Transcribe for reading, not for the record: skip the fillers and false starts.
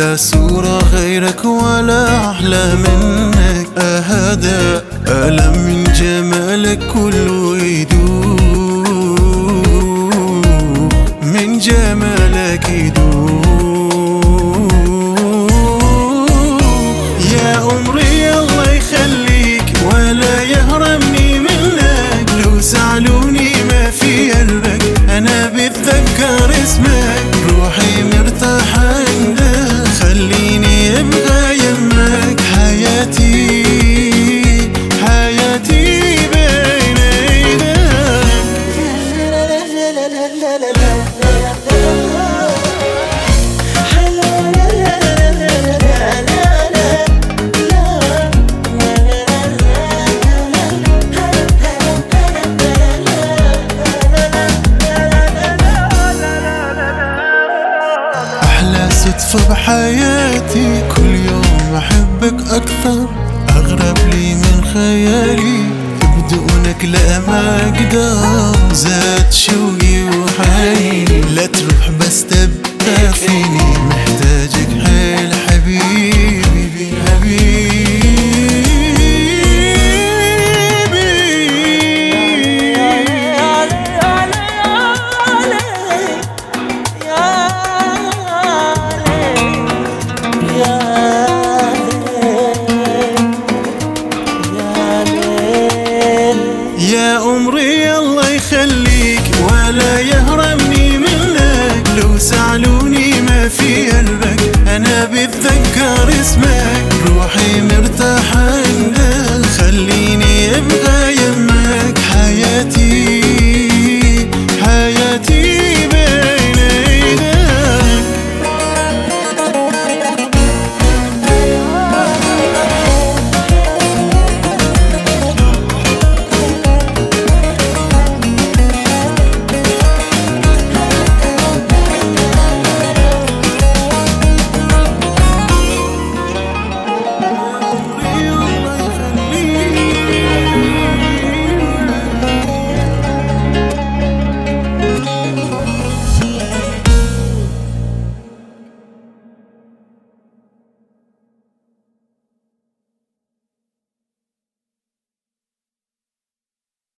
لا صورة غيرك ولا أحلى منك، أهدى ألم من جمالك كله يدوب، من جمالك يدوب. يا عمري الله يخليك ولا يهرمني منك، لو سألوني ما في قلبك أنا بتذكر اسمك، روحي مرتاحة عندك خليني أبقى يمك، حياتي حياتي بين ايدك. أحلى صدفة بحياتي كل يوم أحبك أكثر، أغرب لي من خيالي بدونك لا ما أقدر، زاد شوقي وحنيني لا تروح بس تبقى فيني، محتاجك حيل حبيبي حبيبي. يا عمري الله يخليك ولا يهرمني منك، لو سألوني ما في قلبك أنا بتذكر اسمك، روحي